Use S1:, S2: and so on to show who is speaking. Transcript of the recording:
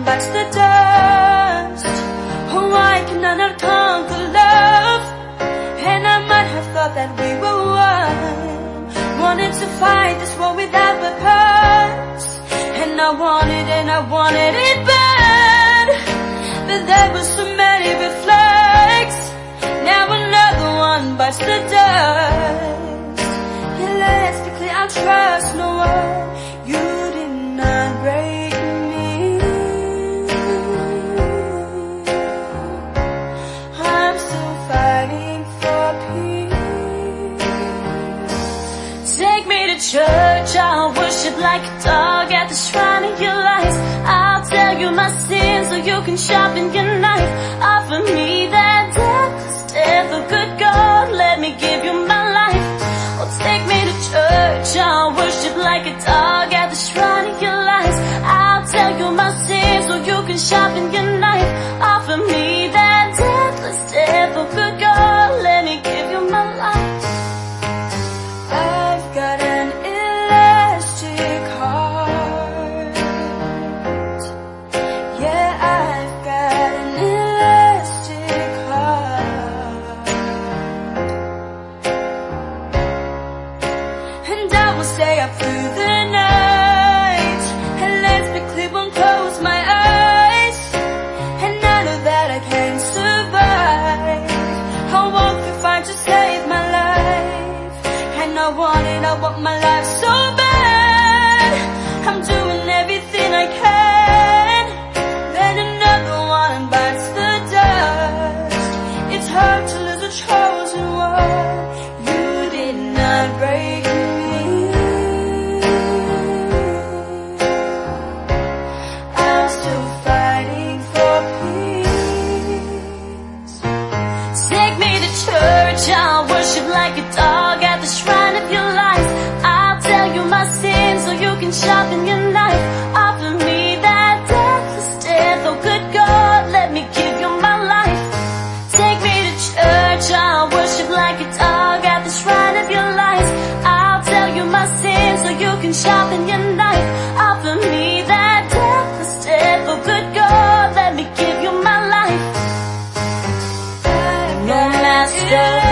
S1: bites the dust. Oh, why can I not conquer love? And I might have thought that we were one. Wanted to fight this war without weapons, and I wanted it bad. But there were so many red flags. Now another one bites the dust. Yeah, let's be clear, I trust no one. You did not break me. I'm still fighting for peace. Take me to church, I'll worship like a dog at the shrine of your lies. I'll tell you my sins so you can sharpen your knife. Offer me that deathless death, oh good God, let me give you my life. Oh, take me to church, I'll worship like a dog at the shrine of your lies. I'll tell you my sins so you can sharpen your knife. Offer me that deathless death, oh good God, let me give you my life. I've got an elastic heart. Yeah, I've got an elastic heart. And I will stay up through the night. And let's be clear, won't close my eyes. And I know that I can survive. I'll walk through fire to save my life. And I want my life so bad. I'm doing everything I can. Then another one bites the dust. It's hard to lose a chosen one. You did not break me. I'm still fighting for peace. Take me to church, I'll worship like a dog at the shrine of your life. I'll tell you my sins so you can sharpen your knife. Offer me that deathless death, oh good God, let me give you my life. Take me to church, I'll worship like a dog at the shrine of your life. I'll tell you my sins so you can sharpen your knife. Offer me that deathless death, oh good God, let me give you my life. No master.